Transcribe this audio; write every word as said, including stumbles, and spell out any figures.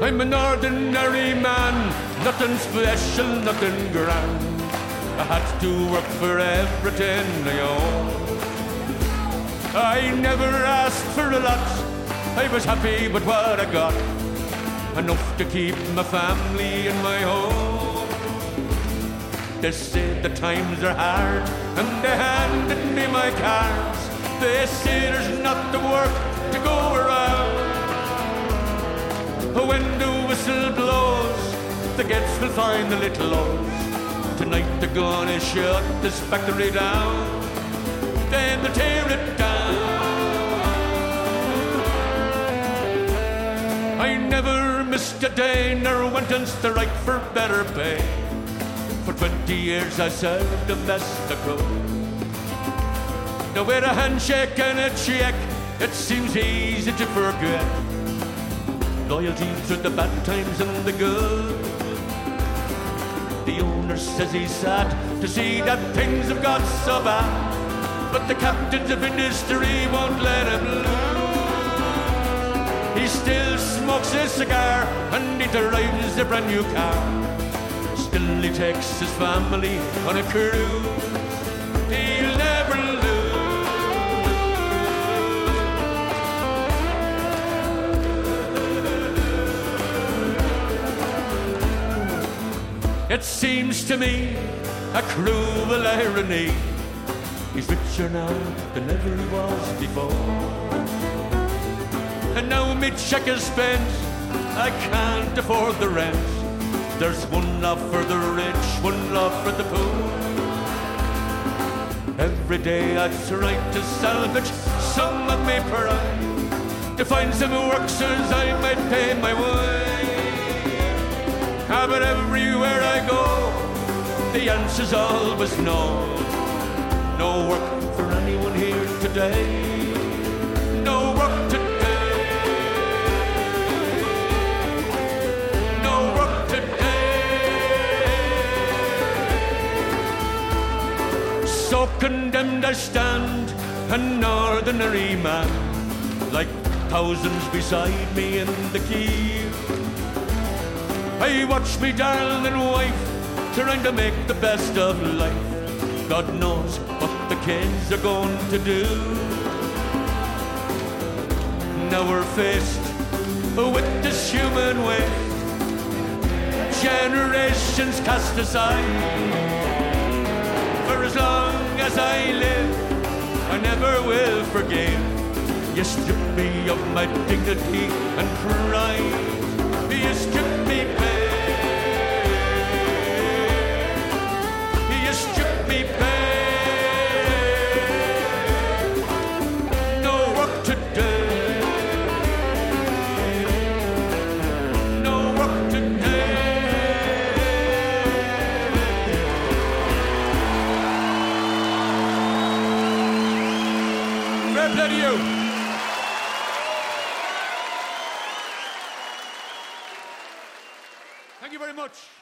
I'm an ordinary man, nothing special, nothing grand. I had to work for everything I own. I never asked for a lot, I was happy with what I got. Enough to keep my family in my home. They say the times are hard, and they handed me my cards. They say there's not the work to go around. When the whistle blows, the gets will find the little O's. Tonight they're gonna shut this factory down, then they'll tear it down. I never missed a day, nor went on strike for better pay. For twenty years I served the best I could. Now with a handshake and a check, it seems easy to forget. Loyalty through the bad times and the good. The owner says he's sad to see that things have got so bad, but the captains of industry won't let him lose. He still smokes his cigar and he drives a brand new car. Still he takes his family on a cruise. He'll never lose. It seems to me a cruel irony. He's richer now than ever he was before. And now me check is spent, I can't afford the rent. There's one love for the rich, one love for the poor. Every day I try to salvage some of my pride, to find some work so as I might pay my way. Ah, but everywhere I go, the answer's always no. No work for anyone here today. No work today. No work today. So condemned I stand, an ordinary man, like thousands beside me in the quay. I watch me darling wife trying to make the best of life. God knows what the kids are going to do. Now we're faced with this human waste, generations cast aside. For as long as I live, I never will forgive. You strip me of my dignity and pride. You strip me bare. You strip me bare. No work today. No work today. Fair play to you. Thank you very much.